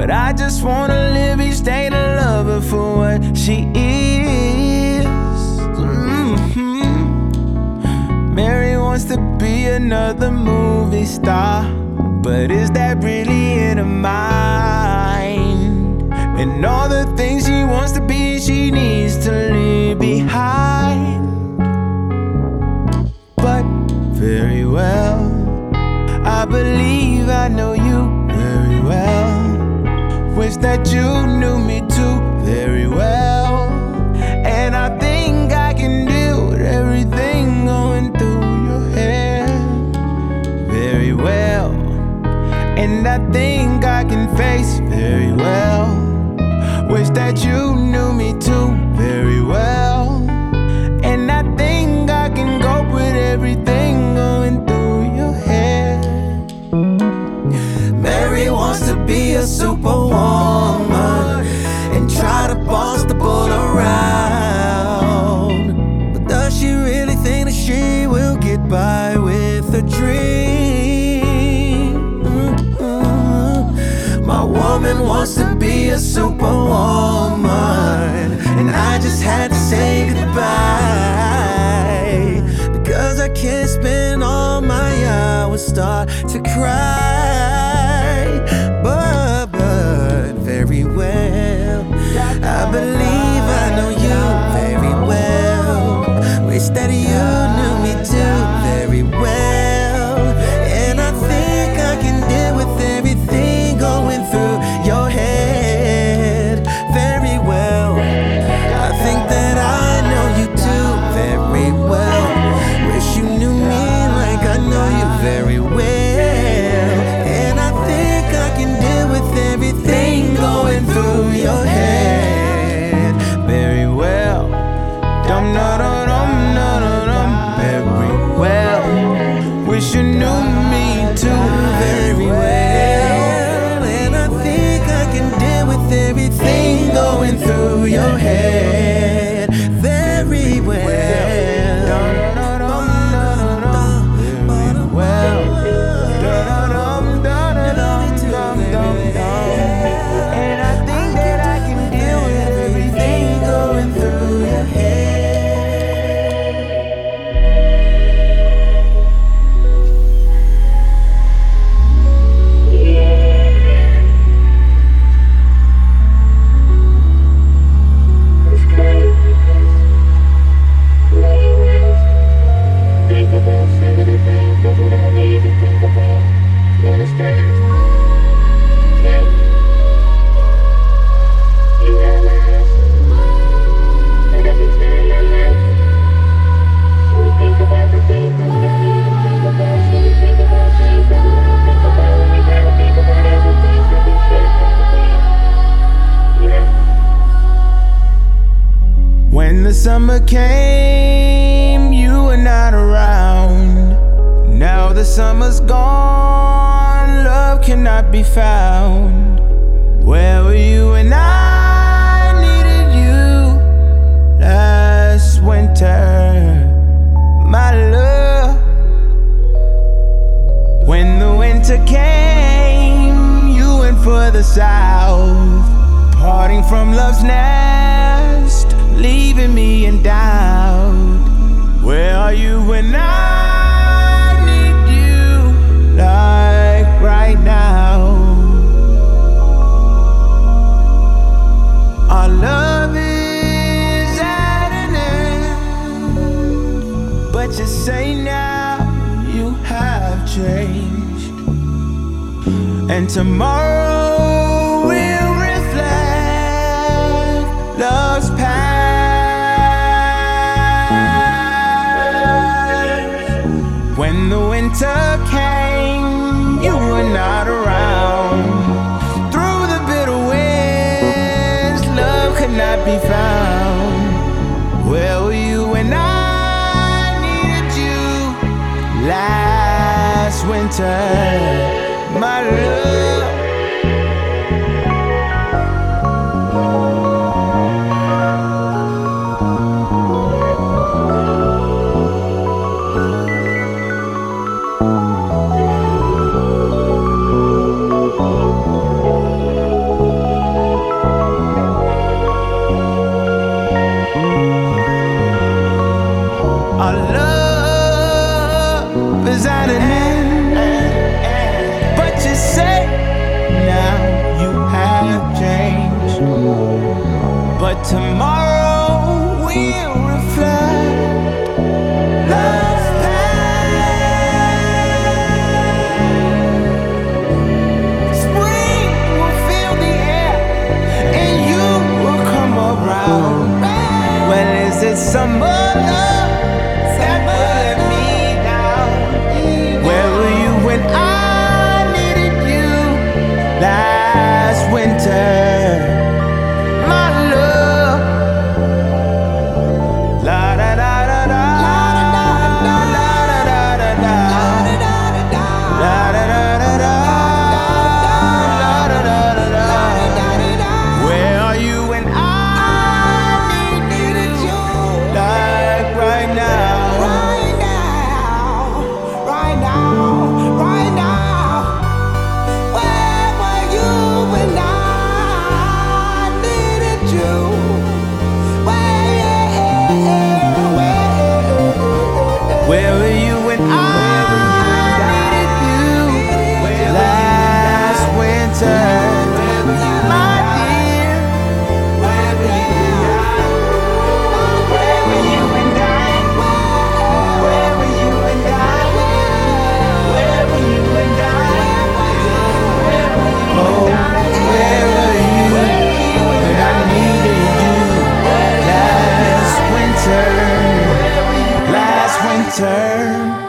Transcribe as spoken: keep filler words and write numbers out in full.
But I just wanna live each day to love her for what she is. Mm-hmm. Mary wants to be another movie star, but is that really in her mind? And all the things she wants to be, she needs to leave behind. But very well, I believe I know you very well. Wish that you knew me too very well. And I think I can deal with everything going through your head very well. And I think I can face very well. Wish that you knew me too very well. And I think I can cope with everything going through your head. Mary wants to be a superwoman and try to boss the bull around. But does she really think that she will get by with a dream? Mm-hmm. My woman wants to be a superwoman, and I just had to say goodbye, because I can't spend all my hours start to cry. But, but very well, I believe I know you very well. Wish that you knew me too very well. And I think I can deal with everything going through your head very well. I think that I know you too very well. Wish you knew me like I know you very well. And I think I can deal with everything going through your head very well. Dum da da dum da da dum very well. Wish you knew me too very well. And I think I can deal with everything going through your head very well. And I think that I can deal with everything going through your head. Think about some of the things that we don't need to think about. You understand? Yeah. You have my answer. And every day in your life, so we think about the things that we don't need to think about. So we think about things that we don't think about. And we gotta think about everything that we should think about. Yeah. When the summer came, you were not around. Now the summer's gone, love cannot be found. Where were you when I needed you last winter, my love? When the winter came, you went for the south, parting from love's nest, leaving me in doubt. Where are you when I need you, like right now? Our love is at an end, but you say now you have changed, and tomorrow will reflect love's past. When the winter came, you were not around. Through the bitter winds, love could not be found. Where were you when I needed you last winter, my love? tomorrow will reflect love's past. Spring will fill the air and you will come around. Well, is it summer love that will let me down? Where were you when I needed you last winter? My love. La da da da da. La da da da da. La da da da da. La da da da da. La da da da da. Where are you when I needed you? Like right now. Right now. Right now. Right now. Where were you when I needed you? Where were you when I needed you last winter, my dear? Where were you and I? Where were you and I? Where were you and I? Oh, where were you when I needed you last winter? Last winter.